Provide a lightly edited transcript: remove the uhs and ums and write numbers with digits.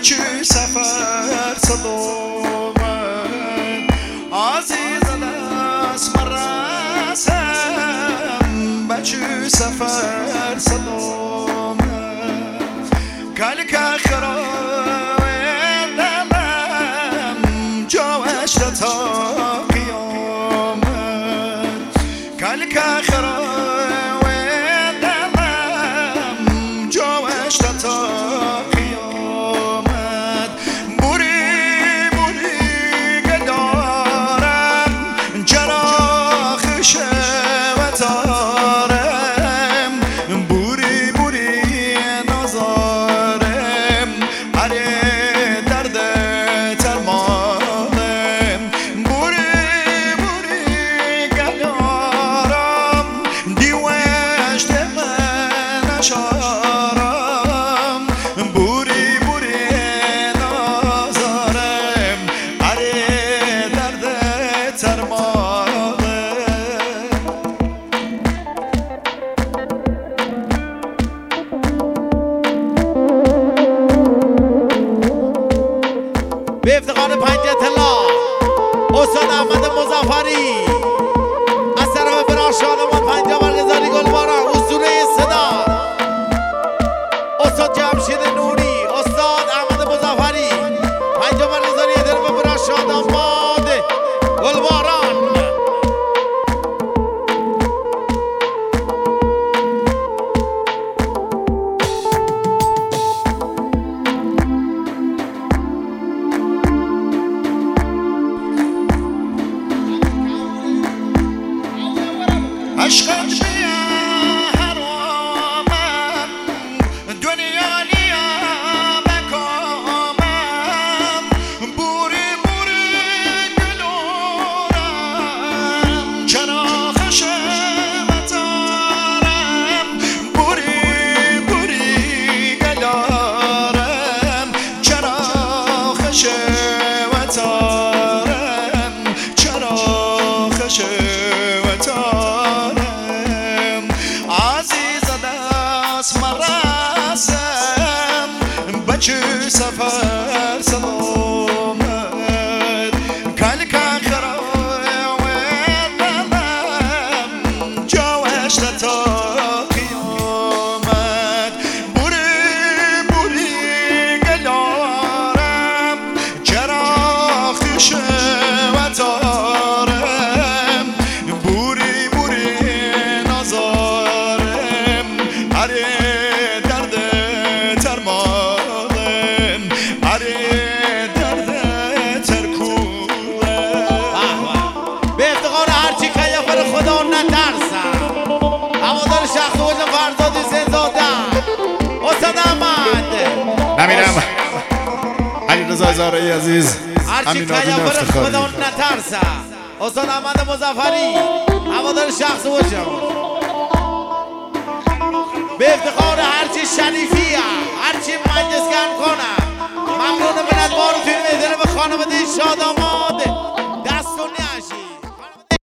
بچه سفر صدومن عزیز دست مرسم بچه سفر صدومن کلک خرای دلم جوش تا قیامت کلک خرای دلم جوش تا قیامت بوری بوری گدارم جراخ شوتارم بوری بوری نازارم هره درد ترمانم بوری بوری گدارم دیوش من اشارم بوری بوری نازارم هره درد ترمانم به افتخار پنج اطلاع استاد احمد مظفری از طرف برای شادمان پنجاه برگزاری گلباران اسطوره صدا استاد جمشید نوری استاد احمد مظفری پنجاه برگزاری طرف برای شادمان گلباران عشقم بیا حرامم دنیا نیا مکامم بوری بوری گلورم چراغ شمتارم بوری بوری گلارم چراغ شمتارم چراغ شمتارم عزیز دست مرسم بچه سفر سلامت کلک خرای دلم جوش تا قیامت بوری بوری گلارم چراغ شوتارم بوری بوری نازارم هره درد ترمانم هره درد ترکولم به افتخار هرچی که پر خدا نترسم هوادار شخص وجه فرزادی زنزاده استاد احمد نمیرم علی رضا زارعی عزیز هرچی امین که آبین پر افتخاری خدا نترسم استاد احمد مظفری هوادار شخص وجه به افتخار هرچی شریفیه هرچی مجلس گرم کنم ممنون منت بارو توی میدونه به خانواده شاداماد